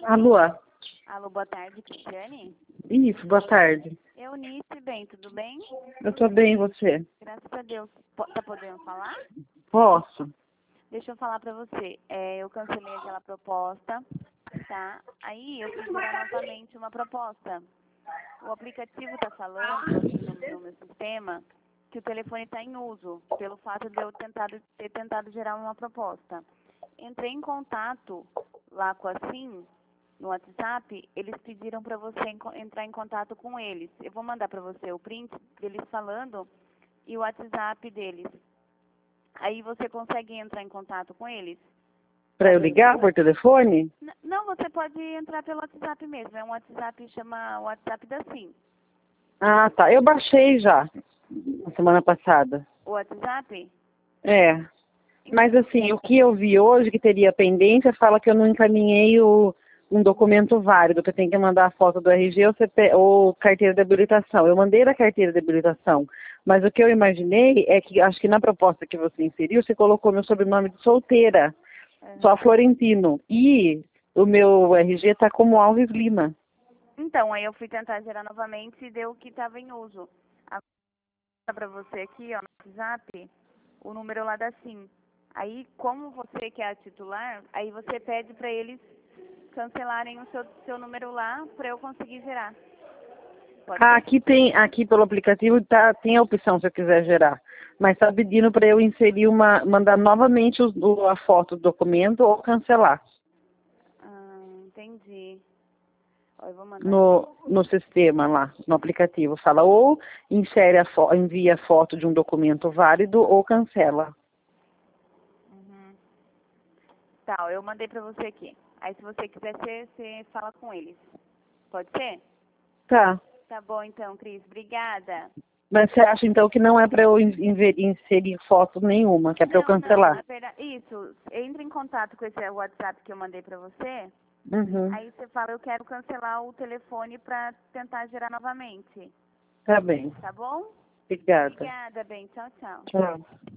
Alô? Alô, boa tarde, Cristiane. Isso, boa tarde. Eunice, bem, tudo bem? Eu tô bem, e você? Graças a Deus. Tá podendo falar? Posso? Deixa eu falar pra você. Eu cancelei aquela proposta, tá? Aí eu fui gerar novamente uma proposta. O aplicativo tá falando aqui no meu sistema que o telefone está em uso, pelo fato de eu ter tentado gerar uma proposta. Entrei em contato lá com a SIM, no WhatsApp, eles pediram para você entrar em contato com eles. Eu vou mandar para você o print deles falando e o WhatsApp deles. Aí você consegue entrar em contato com eles? Pra eu ligar por telefone? Não, você pode entrar pelo WhatsApp mesmo. É um WhatsApp, chama WhatsApp da SIM. Ah, tá. Eu baixei já, na semana passada. O WhatsApp? É. Mas assim, o que eu vi hoje que teria pendência fala que eu não encaminhei um documento válido, que eu tenho que mandar a foto do RG ou carteira de habilitação. Eu mandei da carteira de habilitação, mas o que eu imaginei é que, acho que na proposta que você inseriu, você colocou meu sobrenome de solteira, só Florentino. E o meu RG está como Alves Lima. Então, aí eu fui tentar gerar novamente e deu que estava em uso. Agora para você aqui, ó, no WhatsApp, o número lá da SIM. Aí, como você que é a titular, aí você pede para eles cancelarem o seu número lá para eu conseguir gerar. Pode ser? Aqui pelo aplicativo tem a opção se eu quiser gerar. Mas está pedindo para eu inserir mandar novamente a foto do documento ou cancelar. Entendi. Ó, eu vou mandar. No sistema lá, no aplicativo. Fala ou envia a foto de um documento válido ou cancela. Tá, ó, eu mandei pra você aqui. Aí se você quiser, você fala com eles. Pode ser? Tá. Tá bom então, Cris. Obrigada. Mas você acha então que não é para eu inserir foto nenhuma, que é para eu Não, cancelar? na verdade, isso. Entre em contato com esse WhatsApp que eu mandei pra você. Uhum. Aí você fala, eu quero cancelar o telefone pra tentar gerar novamente. Tá bem. Tá bom? Obrigada. Obrigada, bem. Tchau, tchau. Tchau.